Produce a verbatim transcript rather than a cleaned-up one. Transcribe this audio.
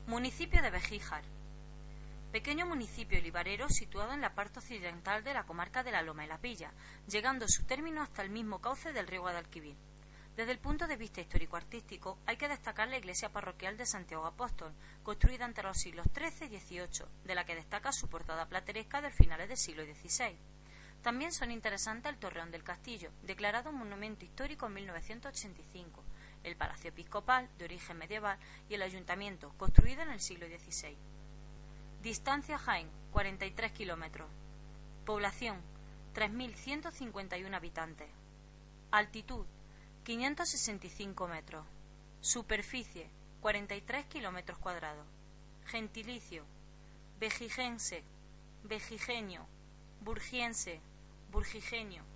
Municipio de Begíjar. Pequeño municipio olivarero situado en la parte occidental de la comarca de la Loma y la Pilla, llegando su término hasta el mismo cauce del río Guadalquivir. Desde el punto de vista histórico-artístico, hay que destacar la iglesia parroquial de Santiago Apóstol, construida entre los siglos trece y dieciocho, de la que destaca su portada plateresca del finales del siglo dieciséis. También son interesantes el Torreón del Castillo, declarado monumento histórico en mil novecientos ochenta y cinco, el Palacio Episcopal, de origen medieval, y el Ayuntamiento, construido en el siglo dieciséis. Distancia Jaén, cuarenta y tres kilómetros. Población, tres mil ciento cincuenta y uno habitantes. Altitud, quinientos sesenta y cinco metros. Superficie, cuarenta y tres kilómetros cuadrados. Gentilicio, vejigense, vejigenio, burgiense, burgigenio.